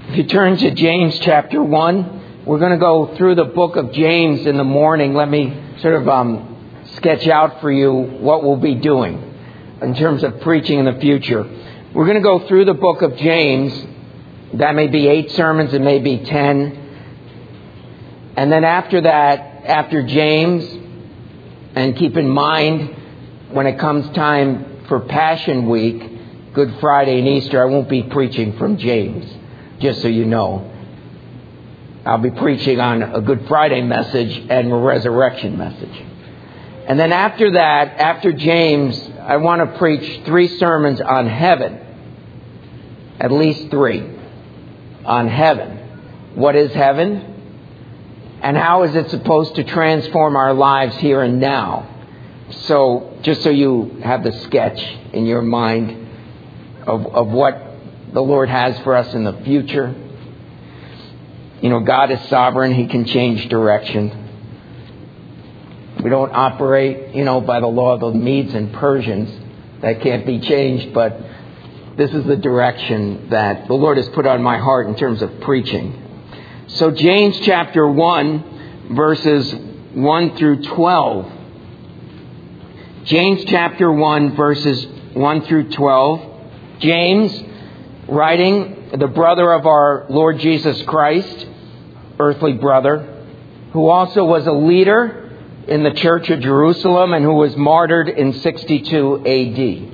If you turn to James chapter 1, we're going to go through the book of James in the morning. Let me sort of sketch out for you what we'll be doing in terms of preaching in the future. We're going to go through the book of James. That may be 8 sermons, it may be 10. And then after that, after James, and keep in mind when it comes time for Passion Week, Good Friday and Easter, I won't be preaching from James, just so you know. I'll be preaching on a Good Friday message and a resurrection message. And then after that, after James, I want to preach 3 sermons on heaven. At least 3 on heaven. What is heaven? And how is it supposed to transform our lives here and now? So, just so you have the sketch in your mind of what the Lord has for us in the future. You know, God is sovereign. He can change direction. We don't operate, by the law of the Medes and Persians. That can't be changed, but this is the direction that the Lord has put on my heart in terms of preaching. So James chapter 1, verses 1 through 12. James chapter 1, verses 1 through 12. James, writing, the brother of our Lord Jesus Christ, earthly brother, who also was a leader in the church of Jerusalem and who was martyred in 62 A.D.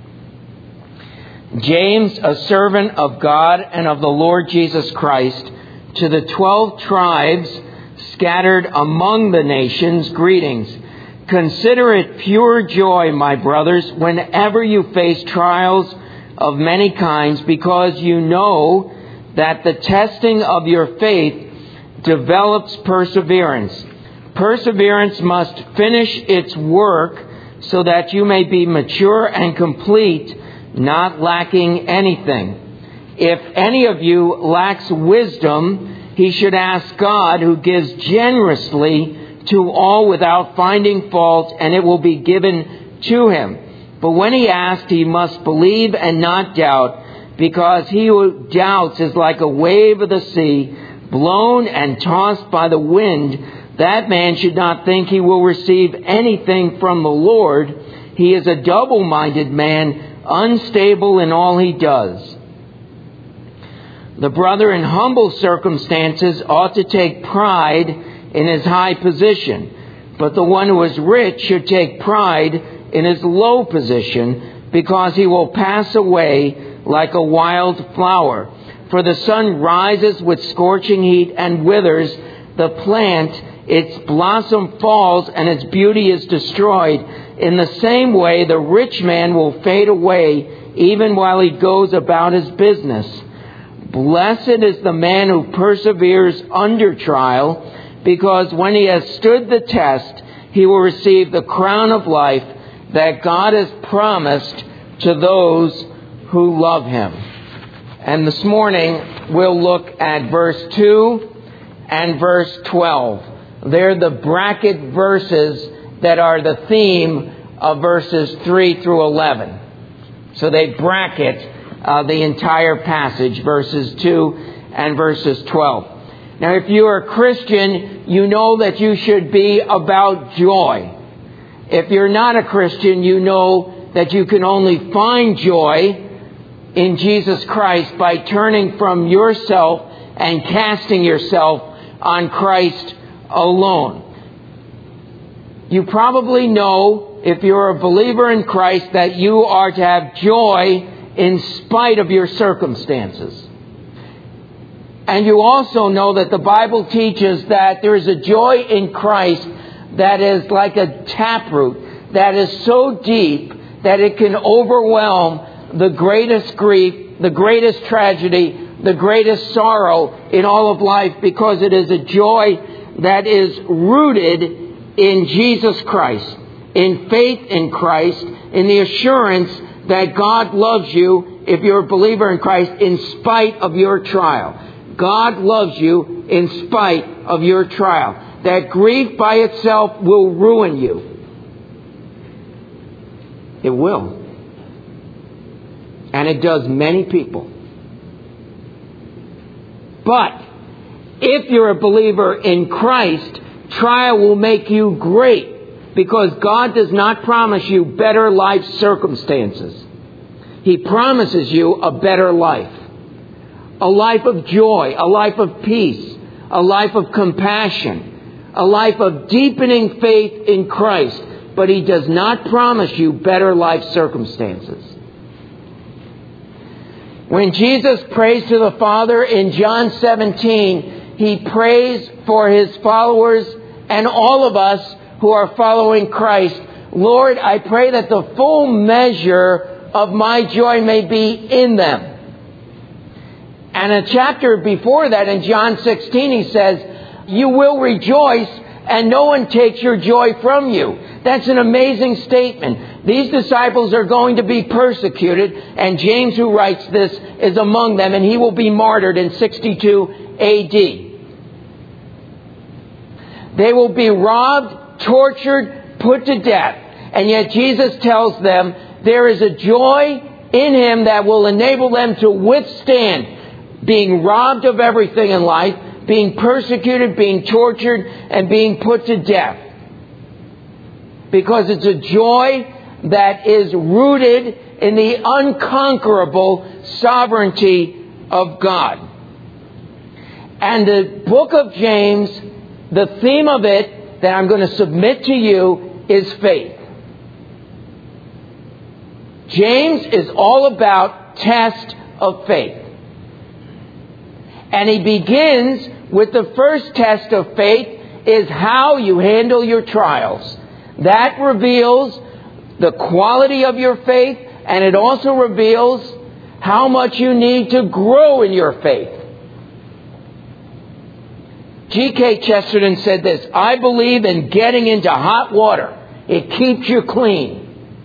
James, a servant of God and of the Lord Jesus Christ, to the 12 tribes scattered among the nations, greetings. Consider it pure joy, my brothers, whenever you face trials of many kinds, because you know that the testing of your faith develops perseverance. Perseverance must finish its work so that you may be mature and complete, not lacking anything. If any of you lacks wisdom, he should ask God, who gives generously to all without finding fault, and it will be given to him. But when he asks, he must believe and not doubt, because he who doubts is like a wave of the sea, blown and tossed by the wind. That man should not think he will receive anything from the Lord. He is a double-minded man, unstable in all he does. The brother in humble circumstances ought to take pride in his high position, but the one who is rich should take pride in his low position, because he will pass away like a wild flower. For the sun rises with scorching heat and withers the plant, its blossom falls, and its beauty is destroyed. In the same way, the rich man will fade away even while he goes about his business. Blessed is the man who perseveres under trial, because when he has stood the test, he will receive the crown of life that God has promised to those who love him. And this morning, we'll look at verse 2 and verse 12. They're the bracket verses that are the theme of verses 3 through 11. So they bracket the entire passage, verses 2 and verses 12. Now, if you are a Christian, you know that you should be about joy. If you're not a Christian, you know that you can only find joy in Jesus Christ by turning from yourself and casting yourself on Christ alone. You probably know, if you're a believer in Christ, that you are to have joy in spite of your circumstances. And you also know that the Bible teaches that there is a joy in Christ that is like a taproot, that is so deep that it can overwhelm the greatest grief, the greatest tragedy, the greatest sorrow in all of life, because it is a joy that is rooted in Jesus Christ, in faith in Christ, in the assurance that God loves you if you're a believer in Christ in spite of your trial. God loves you in spite of your trial. That grief by itself will ruin you. It will. And it does many people. But if you're a believer in Christ, trial will make you great, because God does not promise you better life circumstances. He promises you a better life. A life of joy, a life of peace, a life of compassion, a life of deepening faith in Christ. But He does not promise you better life circumstances. When Jesus prays to the Father in John 17, He prays for His followers and all of us who are following Christ. Lord, I pray that the full measure of my joy may be in them. And a chapter before that, in John 16, He says, you will rejoice and no one takes your joy from you. That's an amazing statement. These disciples are going to be persecuted, and James, who writes this, is among them, and he will be martyred in 62 A.D. They will be robbed, tortured, put to death. And yet Jesus tells them there is a joy in Him that will enable them to withstand being robbed of everything in life, being persecuted, being tortured, and being put to death. Because it's a joy that is rooted in the unconquerable sovereignty of God. And the book of James, the theme of it that I'm going to submit to you is faith. James is all about test of faith. And he begins with the first test of faith is how you handle your trials. That reveals the quality of your faith, and it also reveals how much you need to grow in your faith. G.K. Chesterton said this, I believe in getting into hot water. It keeps you clean.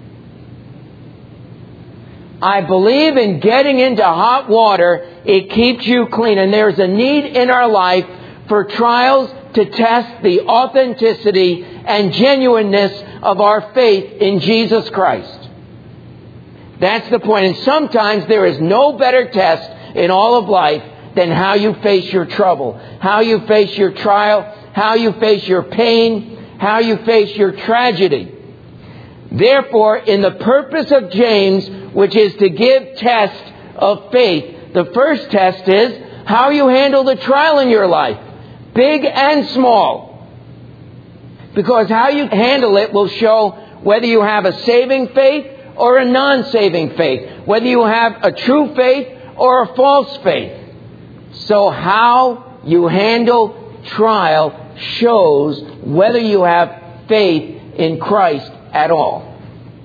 I believe in getting into hot water. It keeps you clean. And there's a need in our life for trials to test the authenticity and genuineness of our faith in Jesus Christ. That's the point. And sometimes there is no better test in all of life than how you face your trouble, how you face your trial, how you face your pain, how you face your tragedy. Therefore, in the purpose of James, which is to give test of faith, the first test is how you handle the trial in your life, big and small. Because how you handle it will show whether you have a saving faith or a non-saving faith, whether you have a true faith or a false faith. So how you handle trial shows whether you have faith in Christ at all.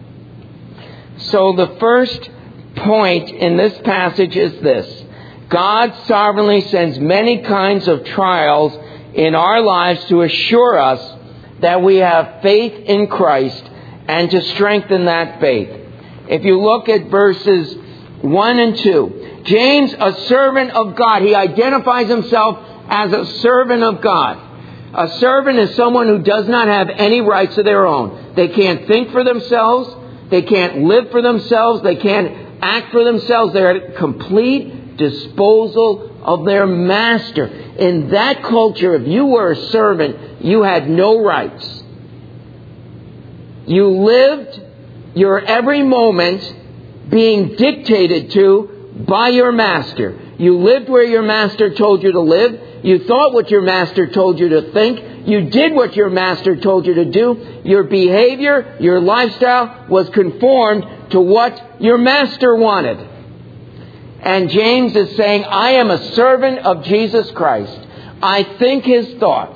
So the first point in this passage is this. God sovereignly sends many kinds of trials in our lives to assure us that we have faith in Christ and to strengthen that faith. If you look at verses 1 and 2, James, a servant of God, he identifies himself as a servant of God. A servant is someone who does not have any rights of their own. They can't think for themselves. They can't live for themselves. They can't act for themselves. They're at complete disposal of their master. In that culture, if you were a servant, you had no rights. You lived your every moment being dictated to by your master. You lived where your master told you to live. You thought what your master told you to think. You did what your master told you to do. Your behavior, your lifestyle was conformed to what your master wanted. And James is saying, I am a servant of Jesus Christ. I think His thoughts.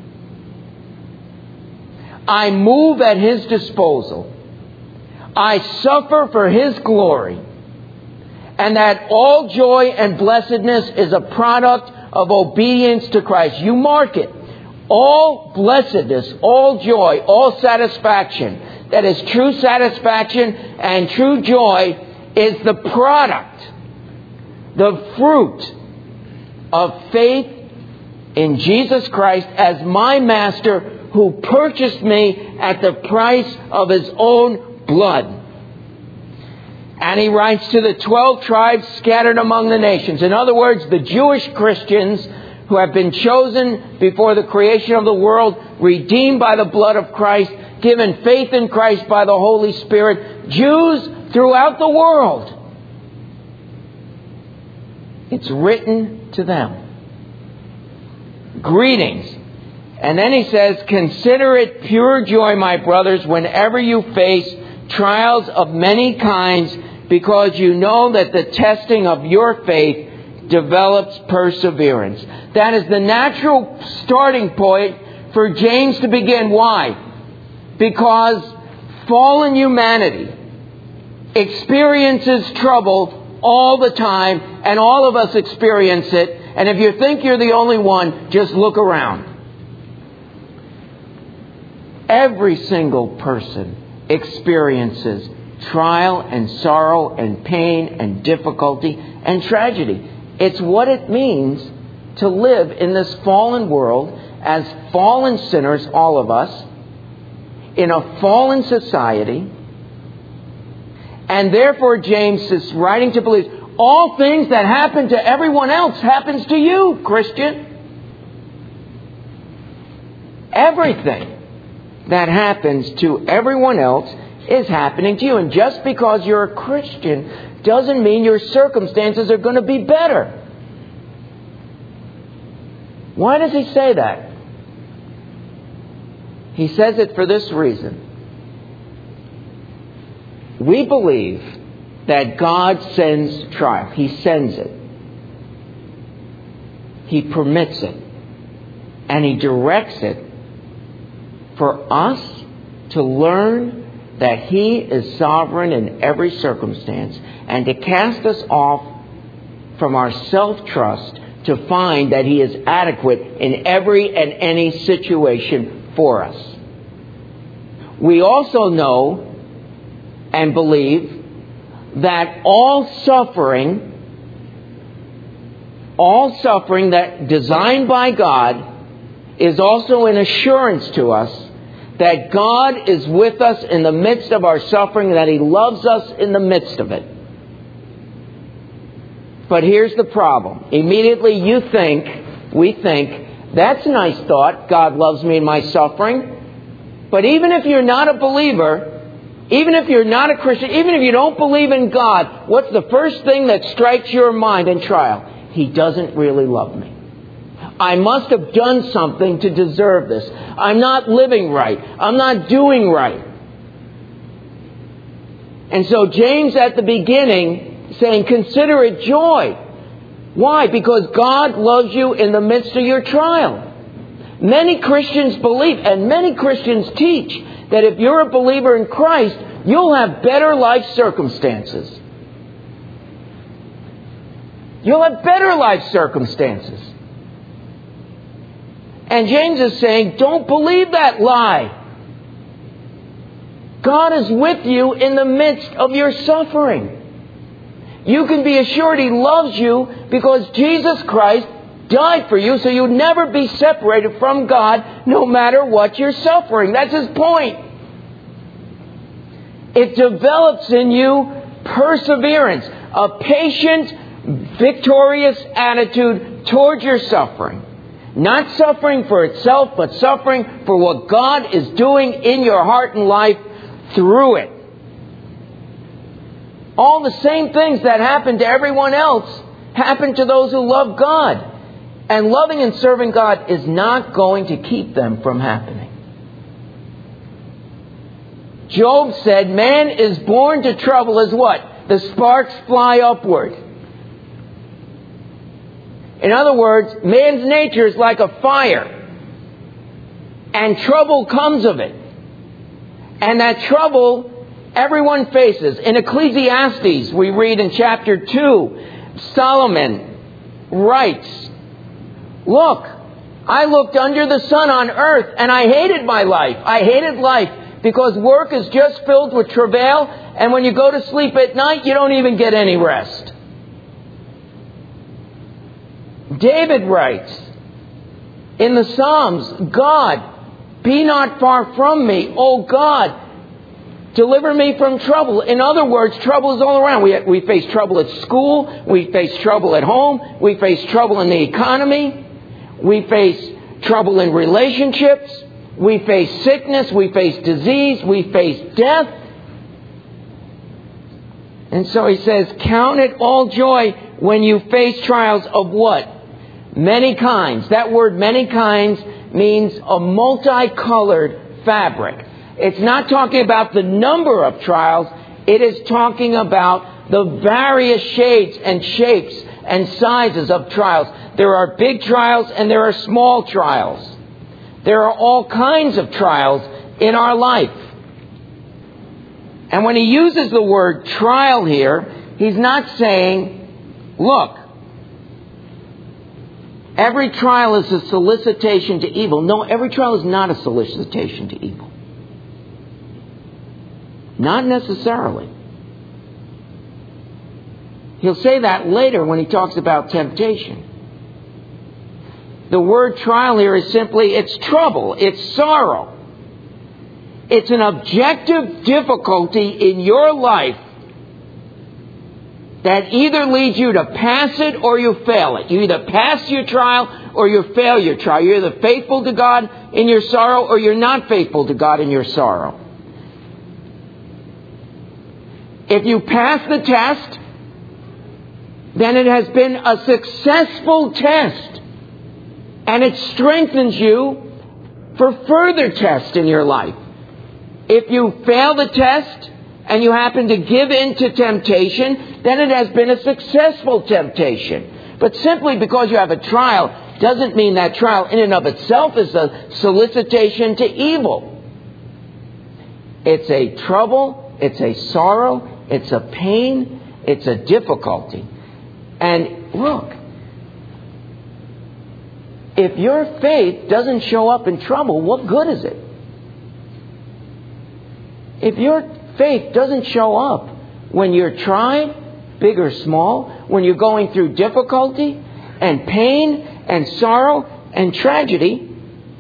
I move at His disposal. I suffer for His glory. And that all joy and blessedness is a product of obedience to Christ. You mark it. All blessedness, all joy, all satisfaction, that is true satisfaction and true joy, is the product, the fruit of faith in Jesus Christ as my master who purchased me at the price of His own blood. And he writes to the 12 tribes scattered among the nations. In other words, the Jewish Christians who have been chosen before the creation of the world, redeemed by the blood of Christ, given faith in Christ by the Holy Spirit, Jews throughout the world. It's written to them. Greetings. And then he says, consider it pure joy, my brothers, whenever you face trials of many kinds, because you know that the testing of your faith develops perseverance. That is the natural starting point for James to begin. Why? Because fallen humanity experiences trouble all the time, and all of us experience it. And if you think you're the only one, just look around. Every single person experiences trial and sorrow and pain and difficulty and tragedy. It's what it means to live in this fallen world as fallen sinners, all of us, in a fallen society. And therefore, James is writing to believers, all things that happen to everyone else happens to you, Christian. Everything that happens to everyone else is happening to you. And just because you're a Christian doesn't mean your circumstances are going to be better. Why does he say that? He says it for this reason. We believe that God sends trial. He sends it. He permits it. And He directs it for us to learn that He is sovereign in every circumstance, and to cast us off from our self-trust to find that He is adequate in every and any situation for us. We also know and believe that all suffering that designed by God is also an assurance to us that God is with us in the midst of our suffering, that He loves us in the midst of it. But here's the problem. Immediately we think, that's a nice thought, God loves me in my suffering. But even if you're not a believer, even if you're not a Christian, even if you don't believe in God, what's the first thing that strikes your mind in trial? He doesn't really love me. I must have done something to deserve this. I'm not living right. I'm not doing right. And so James at the beginning saying, consider it joy. Why? Because God loves you in the midst of your trial. Many Christians believe, and many Christians teach, that if you're a believer in Christ, you'll have better life circumstances. You'll have better life circumstances. And James is saying, don't believe that lie. God is with you in the midst of your suffering. You can be assured He loves you because Jesus Christ died for you, so you'll never be separated from God no matter what you're suffering. That's His point. It develops in you perseverance, a patient, victorious attitude towards your suffering. Not suffering for itself, but suffering for what God is doing in your heart and life through it. All the same things that happen to everyone else happen to those who love God. And loving and serving God is not going to keep them from happening. Job said, man is born to trouble as what? The sparks fly upward. In other words, man's nature is like a fire. And trouble comes of it. And that trouble everyone faces. In Ecclesiastes, we read in chapter 2, Solomon writes, look, I looked under the sun on earth and I hated my life. I hated life because work is just filled with travail, and when you go to sleep at night, you don't even get any rest. David writes in the Psalms, God, be not far from me, O God. Deliver me from trouble. In other words, trouble is all around. We face trouble at school. We face trouble at home. We face trouble in the economy. We face trouble in relationships. We face sickness. We face disease. We face death. And so he says, count it all joy when you face trials of what? Many kinds. That word many kinds means a multicolored fabric. It's not talking about the number of trials. It is talking about the various shades and shapes and sizes of trials. There are big trials and there are small trials. There are all kinds of trials in our life. And when he uses the word trial here, he's not saying, look, every trial is a solicitation to evil. No, every trial is not a solicitation to evil. Not necessarily. He'll say that later when he talks about temptation. The word trial here is simply, it's trouble, it's sorrow. It's an objective difficulty in your life that either leads you to pass it or you fail it. You either pass your trial or you fail your trial. You're either faithful to God in your sorrow or you're not faithful to God in your sorrow. If you pass the test, then it has been a successful test. And it strengthens you for further tests in your life. If you fail the test and you happen to give in to temptation, then it has been a successful temptation. But simply because you have a trial doesn't mean that trial in and of itself is a solicitation to evil. It's a trouble, it's a sorrow, it's a pain, it's a difficulty. And look, if your faith doesn't show up in trouble, what good is it? If your faith doesn't show up when you're tried, big or small, when you're going through difficulty and pain and sorrow and tragedy,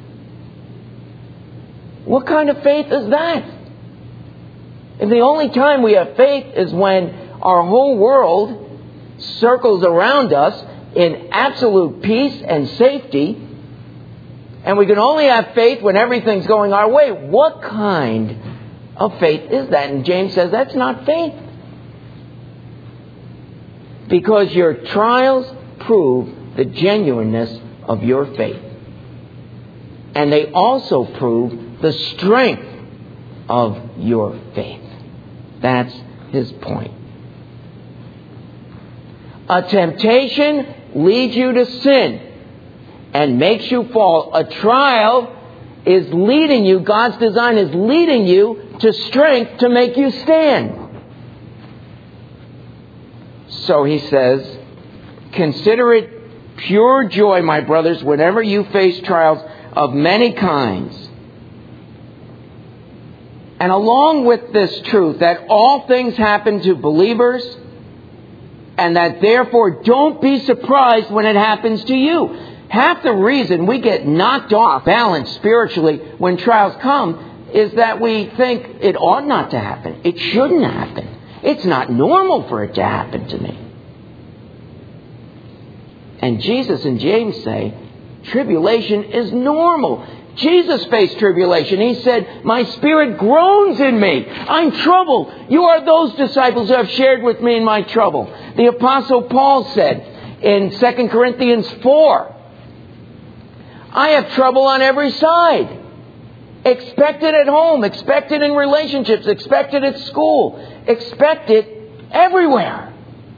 what kind of faith is that? And the only time we have faith is when our whole world circles around us in absolute peace and safety, and we can only have faith when everything's going our way. What kind of faith is that? And James says that's not faith. Because your trials prove the genuineness of your faith. And they also prove the strength of your faith. That's his point. A temptation leads you to sin and makes you fall. A trial is leading you, God's design is leading you to strength to make you stand. So he says, consider it pure joy, my brothers, whenever you face trials of many kinds. And along with this truth that all things happen to believers, and that therefore don't be surprised when it happens to you. Half the reason we get knocked off balance spiritually when trials come is that we think it ought not to happen. It shouldn't happen. It's not normal for it to happen to me. And Jesus and James say, tribulation is normal. Jesus faced tribulation. He said, my spirit groans in me. I'm troubled. You are those disciples who have shared with me in my trouble. The Apostle Paul said in 2 Corinthians 4, I have trouble on every side. Expect it at home. Expect it in relationships. Expect it at school. Expect it everywhere.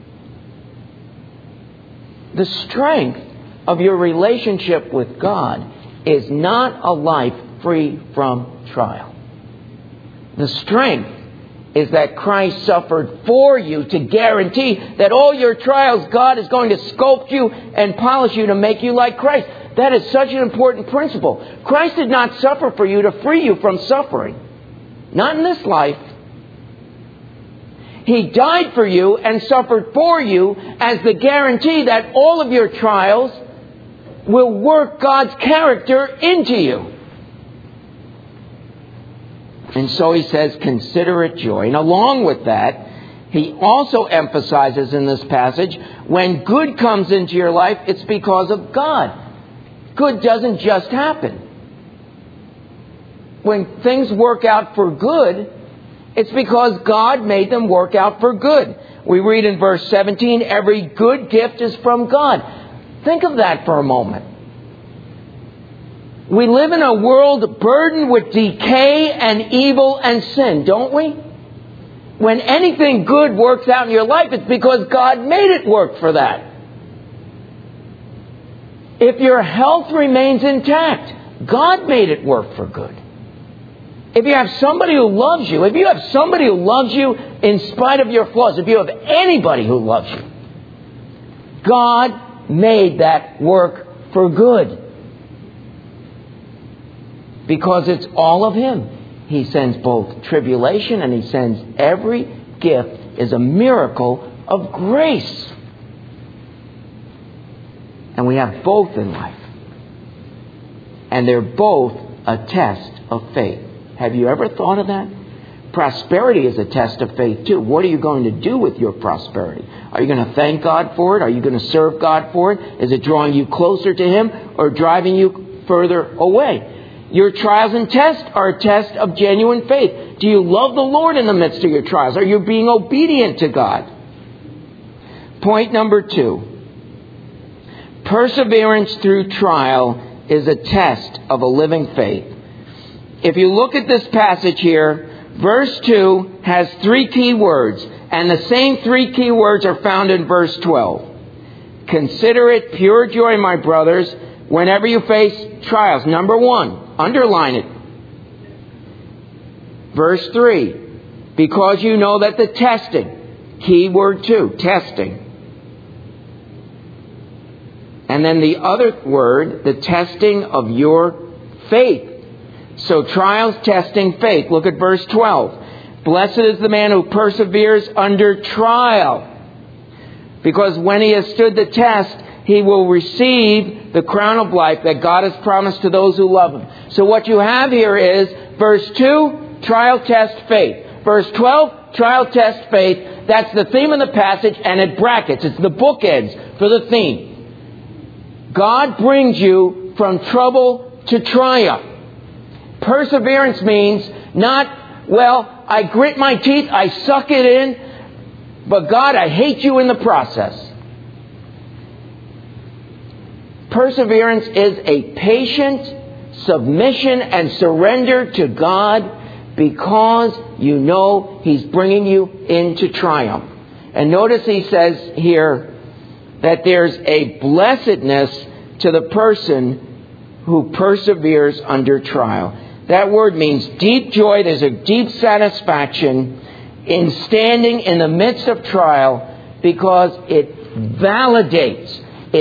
The strength of your relationship with God is not a life free from trial. The strength is that Christ suffered for you to guarantee that all your trials, God is going to sculpt you and polish you to make you like Christ. That is such an important principle. Christ did not suffer for you to free you from suffering. Not in this life. He died for you and suffered for you as the guarantee that all of your trials will work God's character into you. And so he says, consider it joy. And along with that, he also emphasizes in this passage, when good comes into your life, it's because of God. Good doesn't just happen. When things work out for good, it's because God made them work out for good. We read in verse 17, every good gift is from God. Think of that for a moment. We live in a world burdened with decay and evil and sin, don't we? When anything good works out in your life, it's because God made it work for that. If your health remains intact, God made it work for good. If you have somebody who loves you, in spite of your flaws, if you have anybody who loves you, God made that work for good. Because it's all of Him. He sends both tribulation and He sends every gift is a miracle of grace. And we have both in life. And they're both a test of faith. Have you ever thought of that? Prosperity is a test of faith too. What are you going to do with your prosperity? Are you going to thank God for it? Are you going to serve God for it? Is it drawing you closer to Him or driving you further away? Your trials and tests are a test of genuine faith. Do you love the Lord in the midst of your trials? Are you being obedient to God? Point number 2. Perseverance through trial is a test of a living faith. If you look at this passage here, verse 2 has 3 key words, and the same 3 key words are found in verse 12. Consider it pure joy, my brothers, whenever you face trials. Number 1, underline it. Verse 3, because you know that the testing, key word 2, testing. And then the other word, the testing of your faith. So trials, testing, faith. Look at verse 12. Blessed is the man who perseveres under trial, because when he has stood the test, he will receive the crown of life that God has promised to those who love Him. So what you have here is verse 2, trial, test, faith. Verse 12, trial, test, faith. That's the theme of the passage, and it brackets. It's the bookends for the theme. God brings you from trouble to triumph. Perseverance means not, well, I grit my teeth, I suck it in, but God, I hate you in the process. Perseverance is a patient submission and surrender to God because you know He's bringing you into triumph. And notice he says here that there's a blessedness to the person who perseveres under trial. That word means deep joy. There's a deep satisfaction in standing in the midst of trial because it validates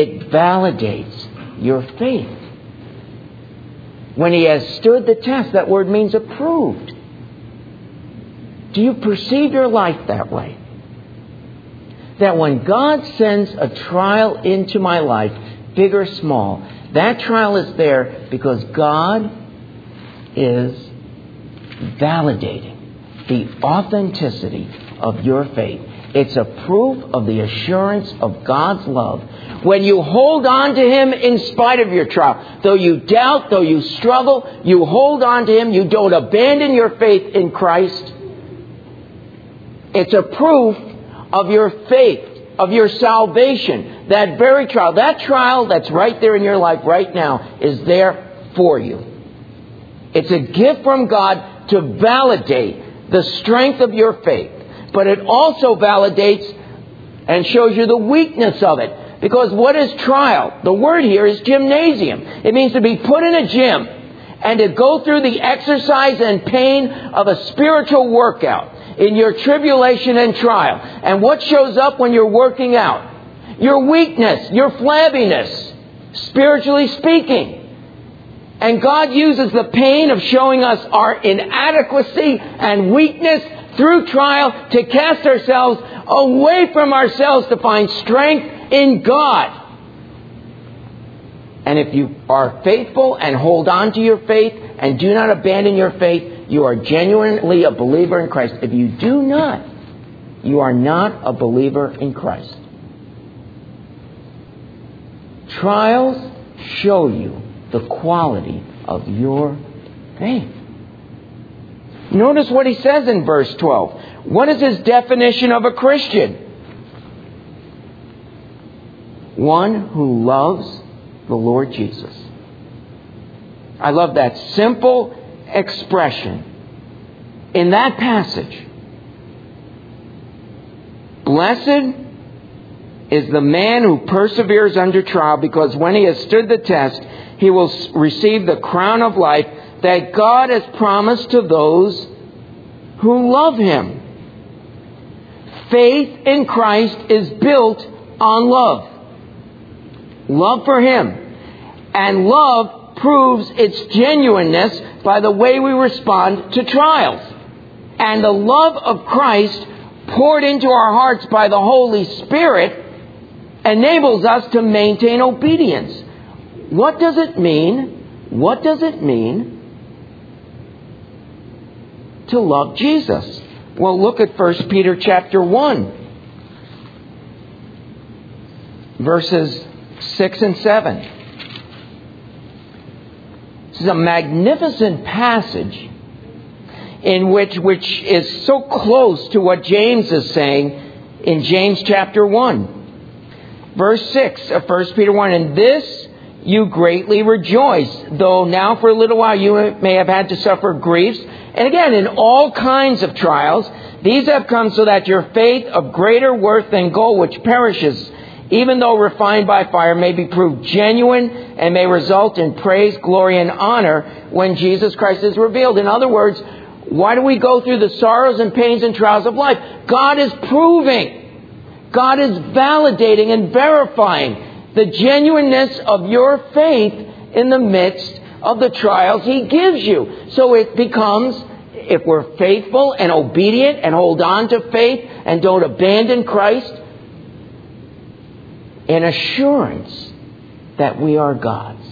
your faith. When he has stood the test, that word means approved. Do you perceive your life that way? That when God sends a trial into my life, big or small, that trial is there because God is validating the authenticity of your faith. It's a proof of the assurance of God's love. When you hold on to Him in spite of your trial, though you doubt, though you struggle, you hold on to Him, you don't abandon your faith in Christ. It's a proof of your faith, of your salvation. That very trial, that trial that's right there in your life right now is there for you. It's a gift from God to validate the strength of your faith. But it also validates and shows you the weakness of it. Because what is trial? The word here is gymnasium. It means to be put in a gym and to go through the exercise and pain of a spiritual workout in your tribulation and trial. And what shows up when you're working out? Your weakness, your flabbiness, spiritually speaking. And God uses the pain of showing us our inadequacy and weakness through trial to cast ourselves away from ourselves to find strength in God. And if you are faithful and hold on to your faith and do not abandon your faith, you are genuinely a believer in Christ. If you do not, you are not a believer in Christ. Trials show you the quality of your faith. Notice what he says in verse 12. What is his definition of a Christian? One who loves the Lord Jesus. I love that simple expression in that passage. Blessed is the man who perseveres under trial, because when he has stood the test, he will receive the crown of life that God has promised to those who love Him. Faith in Christ is built on love. Love for Him. And love proves its genuineness by the way we respond to trials. And the love of Christ poured into our hearts by the Holy Spirit enables us to maintain obedience. What does it mean? What does it mean to love Jesus? Well, look at 1 Peter chapter 1, verses 6 and 7. This is a magnificent passage in which is so close to what James is saying in James chapter 1. Verse 6 of 1 Peter 1, "In this you greatly rejoice, though now for a little while you may have had to suffer griefs, and again in all kinds of trials. These have come so that your faith, of greater worth than gold which perishes, even though refined by fire, may be proved genuine and may result in praise, glory, and honor when Jesus Christ is revealed." In other words, why do we go through the sorrows and pains and trials of life? God is proving. God is validating and verifying the genuineness of your faith in the midst of the trials He gives you. So it becomes, if we're faithful and obedient and hold on to faith and don't abandon Christ, an assurance that we are God's.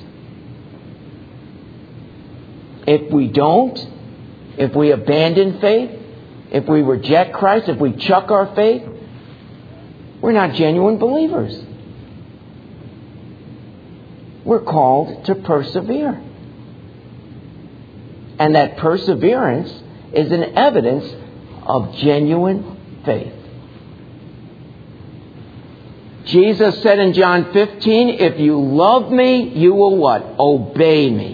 If we don't, if we abandon faith, if we reject Christ, if we chuck our faith, we're not genuine believers. We're called to persevere. And that perseverance is an evidence of genuine faith. Jesus said in John 15, "If you love me, you will" what? Obey me.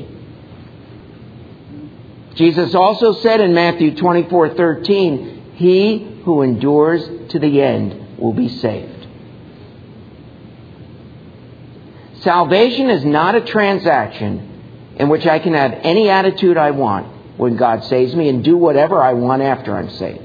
Jesus also said in Matthew 24:13, "He who endures to the end will be saved." Salvation is not a transaction in which I can have any attitude I want when God saves me and do whatever I want after I'm saved.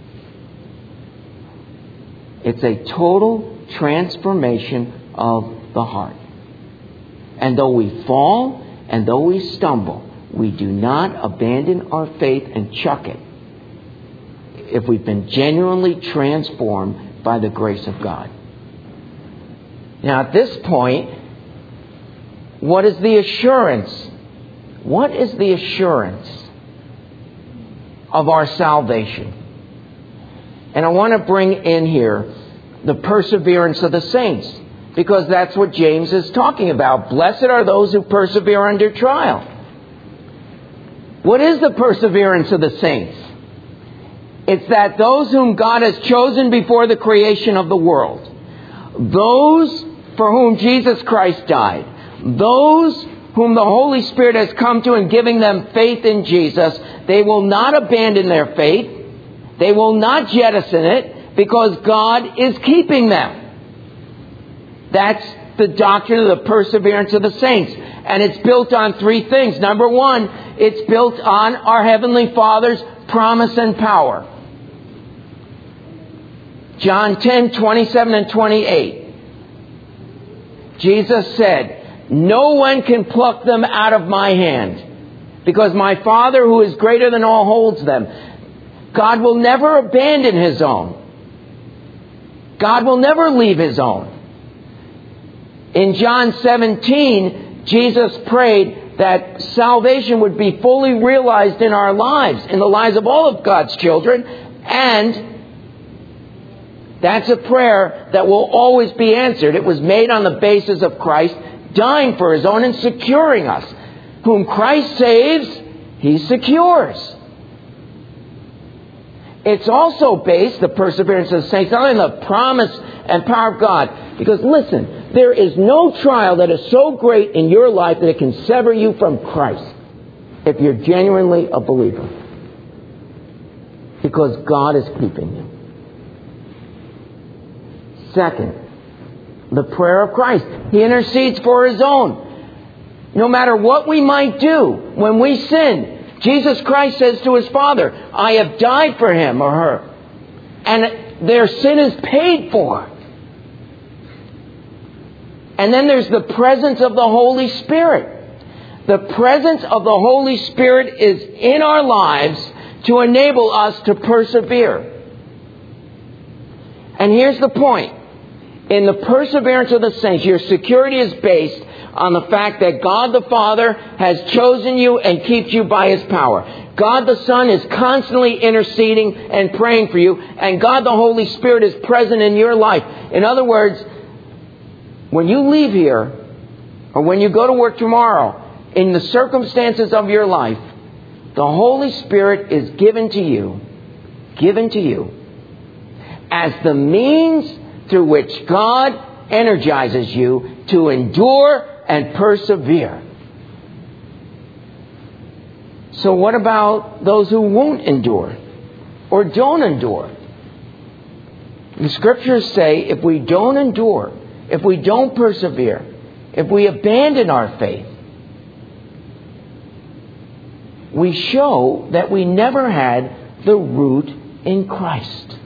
It's a total transformation of the heart. And though we fall and though we stumble, we do not abandon our faith and chuck it if we've been genuinely transformed by the grace of God. Now at this point, what is the assurance? What is the assurance of our salvation? And I want to bring in here the perseverance of the saints, because that's what James is talking about. Blessed are those who persevere under trial. What is the perseverance of the saints? It's that those whom God has chosen before the creation of the world, those for whom Jesus Christ died, those whom the Holy Spirit has come to and giving them faith in Jesus, they will not abandon their faith. They will not jettison it, because God is keeping them. That's the doctrine of the perseverance of the saints. And it's built on three things. Number one, it's built on our Heavenly Father's promise and power. John 10:27 and 28. Jesus said, "No one can pluck them out of my hand, because my Father who is greater than all holds them." God will never abandon His own. God will never leave His own. In John 17, Jesus prayed, that salvation would be fully realized in our lives, in the lives of all of God's children. And that's a prayer that will always be answered. It was made on the basis of Christ dying for His own and securing us. Whom Christ saves, He secures. It's also based, the perseverance of the saints, not on the promise and power of God. Because listen, there is no trial that is so great in your life that it can sever you from Christ if you're genuinely a believer. Because God is keeping you. Second, the prayer of Christ. He intercedes for His own. No matter what we might do when we sin, Jesus Christ says to His Father, I have died for him or her. And their sin is paid for. And then there's the presence of the Holy Spirit. The presence of the Holy Spirit is in our lives to enable us to persevere. And here's the point. In the perseverance of the saints, your security is based on the fact that God the Father has chosen you and keeps you by His power. God the Son is constantly interceding and praying for you. And God the Holy Spirit is present in your life. In other words, when you leave here, or when you go to work tomorrow, in the circumstances of your life, the Holy Spirit is given to you as the means through which God energizes you to endure and persevere. So what about those who won't endure or don't endure? The Scriptures say if we don't endure, if we don't persevere, if we abandon our faith, we show that we never had the root in Christ.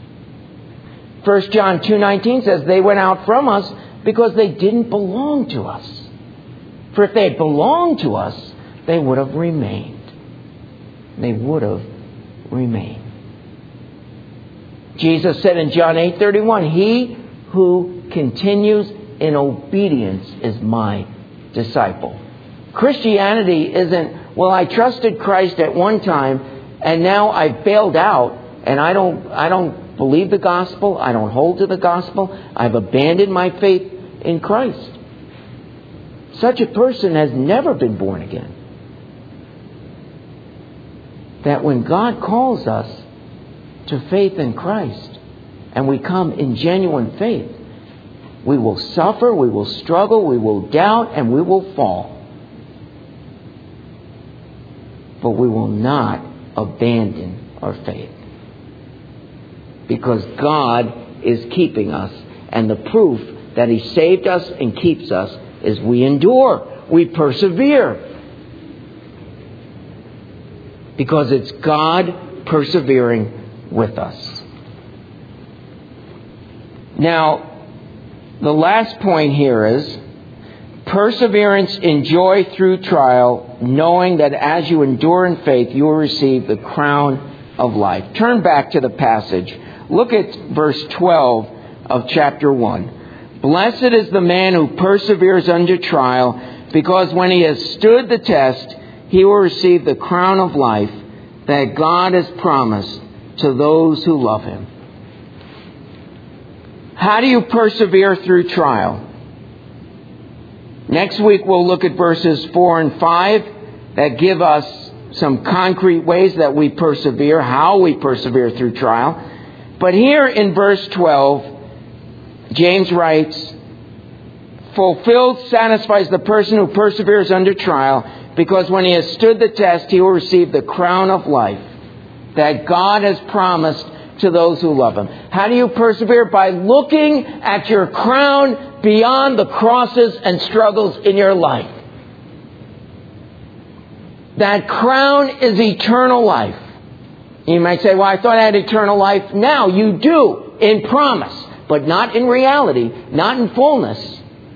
1 John 2:19 says, they went out from us because they didn't belong to us. For if they had belonged to us, they would have remained. They would have remained. Jesus said in John 8:31, he who continues in obedience is my disciple. Christianity isn't, well, I trusted Christ at one time and now I've bailed out and I don't believe the gospel. I don't hold to the gospel. I've abandoned my faith in Christ. Such a person has never been born again. That when God calls us to faith in Christ and we come in genuine faith, we will suffer, we will struggle, we will doubt, and we will fall. But we will not abandon our faith. Because God is keeping us. And the proof that He saved us and keeps us is we endure. We persevere. Because it's God persevering with us. Now, the last point here is perseverance in joy through trial, knowing that as you endure in faith, you will receive the crown of life. Turn back to the passage. Look at verse 12 of chapter 1. Blessed is the man who perseveres under trial, because when he has stood the test, he will receive the crown of life that God has promised to those who love Him. How do you persevere through trial? Next week we'll look at verses 4 and 5 that give us some concrete ways that we persevere, how we persevere through trial. But here in verse 12, James writes, fulfilled satisfies the person who perseveres under trial, because when he has stood the test, he will receive the crown of life that God has promised to those who love Him. How do you persevere? By looking at your crown beyond the crosses and struggles in your life. That crown is eternal life. You might say, well, I thought I had eternal life. Now you do, in promise, but not in reality, not in fullness.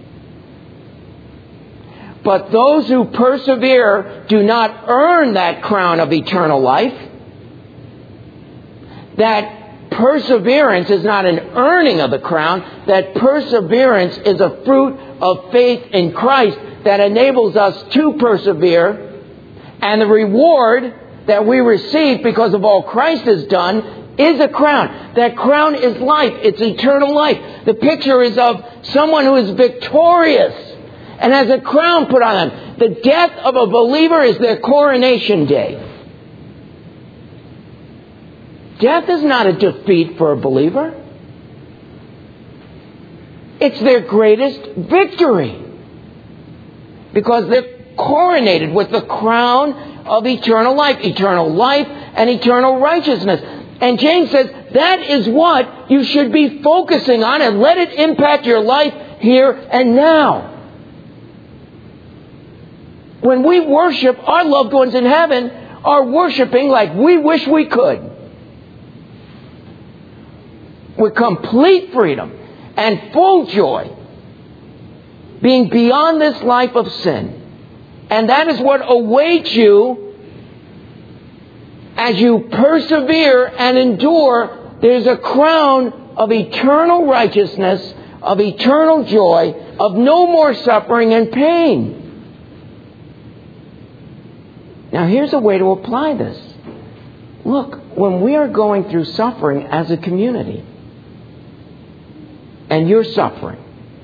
But those who persevere do not earn that crown of eternal life. That perseverance is not an earning of the crown, that perseverance is a fruit of faith in Christ that enables us to persevere, and the reward that we receive because of all Christ has done is a crown. That crown is life. It's eternal life. The picture is of someone who is victorious and has a crown put on them. The death of a believer is their coronation day. Death is not a defeat for a believer. It's their greatest victory. Because they're coronated with the crown of eternal life and eternal righteousness. And James says that is what you should be focusing on, and let it impact your life here and now. When we worship, our loved ones in heaven are worshiping like we wish we could. With complete freedom and full joy, being beyond this life of sin. And that is what awaits you as you persevere and endure. There's a crown of eternal righteousness, of eternal joy, of no more suffering and pain. Now here's a way to apply this. Look, when we are going through suffering as a community, and you're suffering,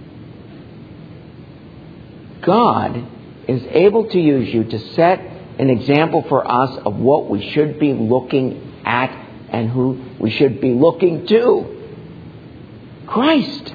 God is able to use you to set an example for us of what we should be looking at and who we should be looking to. Christ.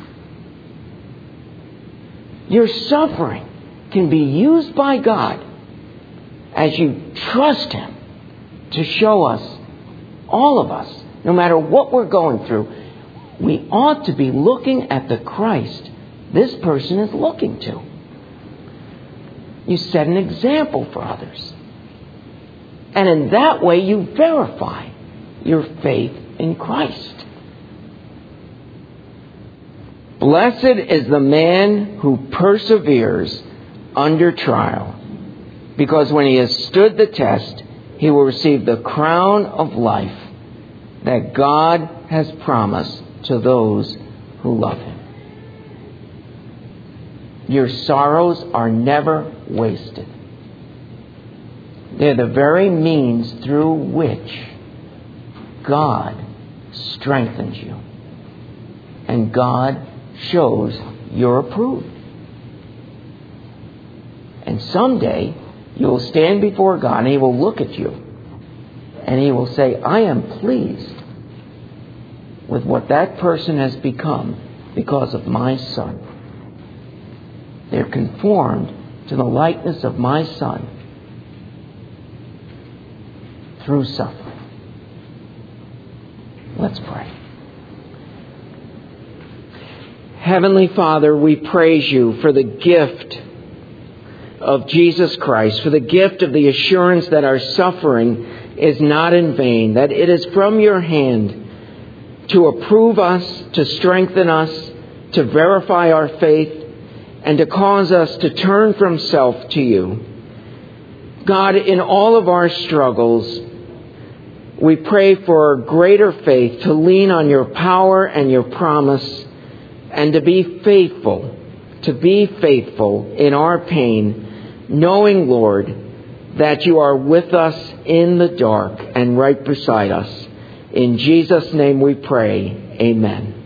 Your suffering can be used by God as you trust Him to show us, all of us, no matter what we're going through, we ought to be looking at the Christ this person is looking to. You set an example for others. And in that way you verify your faith in Christ. Blessed is the man who perseveres under trial, because when he has stood the test, he will receive the crown of life that God has promised to those who love Him. Your sorrows are never wasted. They're the very means through which God strengthens you. And God shows you're approved. And someday you'll stand before God and He will look at you and He will say, I am pleased with what that person has become because of my Son. They're conformed to the likeness of my Son through suffering. Let's pray. Heavenly Father, we praise You for the gift of Jesus Christ, for the gift of the assurance that our suffering is not in vain, that it is from Your hand to approve us, to strengthen us, to verify our faith, and to cause us to turn from self to You. God, in all of our struggles, we pray for greater faith, to lean on Your power and Your promise, and to be faithful in our pain, knowing, Lord, that You are with us in the dark and right beside us. In Jesus' name we pray. Amen.